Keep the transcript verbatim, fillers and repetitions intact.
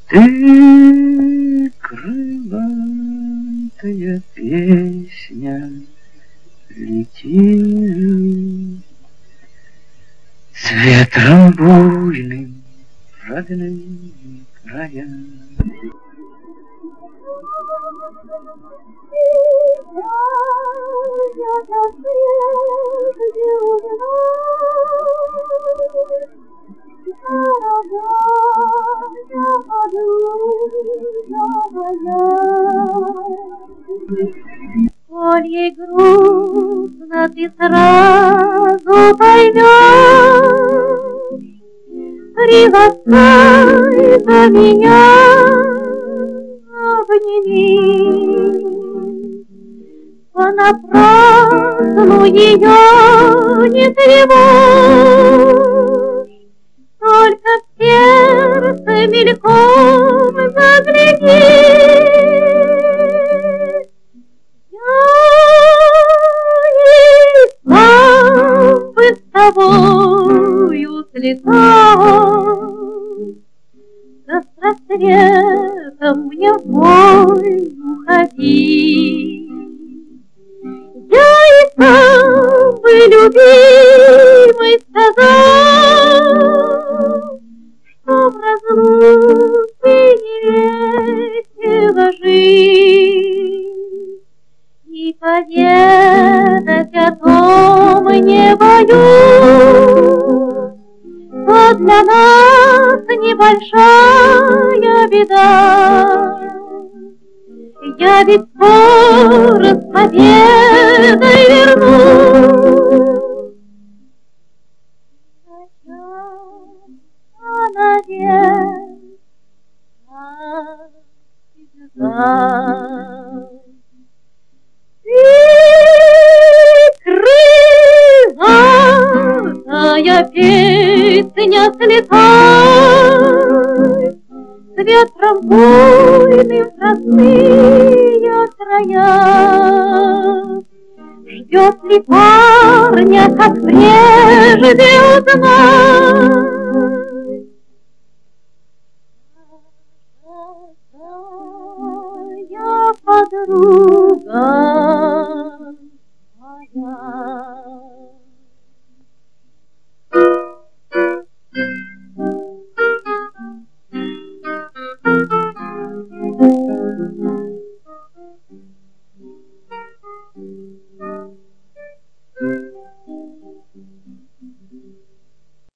Ты, крылатая песня, лети с ветром буйным в родные края. Коль ей грустно, ты сразу поймешь, приласкай за меня, обними. Понапрасну ее не тревожь, только в сердце мельком загляни. С тобою слетал, да с рассветом мне в бой уходи. Я и сам бы, любимый, сказал, что в разлуке не весело жить, и поведать о том не боюсь, что для нас небольшая беда. Я ведь скоро с победой вернусь. А надежда крылатая песня, слетай с ветром буйным в родные края. Ждет ли парня, как прежде узнать?